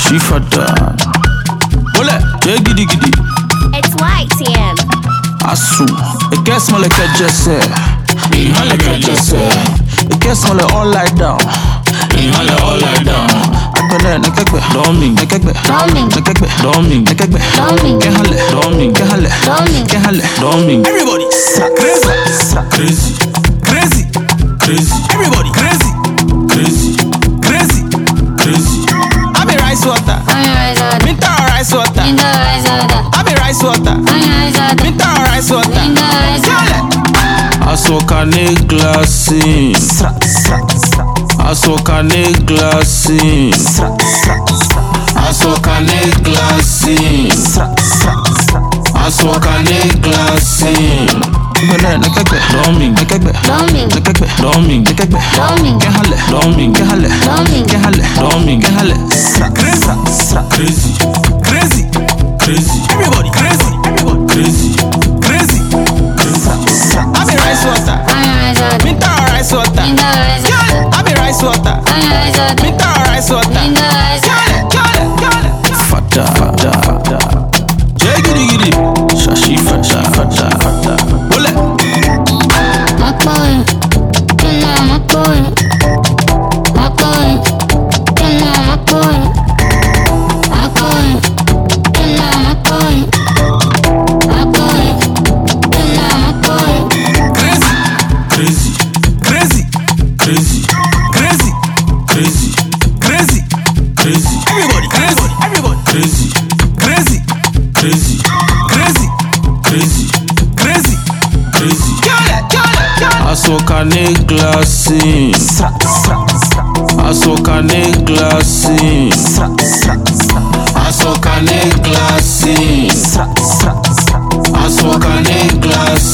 Shashi fada. Ole, yeah giddy giddy. It's YTM. Asu, it gets more like a jesse. Like a jesse. It gets more like all lie down. Like all lie down. Akbele nekekbe, doming, nekekbe, Doming. nekekbe, doming, nekekbe, Doming. kehale, doming, kehale, Doming. kehale, doming. Everybody, crazy, crazy, crazy. Everybody, crazy, crazy, crazy, crazy. I be rice water, minta rice water. I be rice water, minta rice water. Asokane glassing, asokane glassing, asokane glassing, asokane glassing. Nekekbe, doming, nekekbe, Doming. nekekbe, doming, nekekbe, Doming. kehale, doming, kehale, Doming. kehale, doming, kehale. Crazy, crazy, crazy. Everybody crazy, everybody crazy, crazy, crazy. I be rice water, minta rice water. I be rice water, minta rice water. Fada, fada, fada. Yeah, giddy giddy. Shashi fada, fada, fada. Ole. Crazy, crazy, crazy, crazy, crazy, crazy, crazy. Everybody crazy, everybody crazy, crazy, crazy, crazy, crazy, crazy, crazy. Asokane glassing, asokane glassing, asokane glassing, asokane glassing.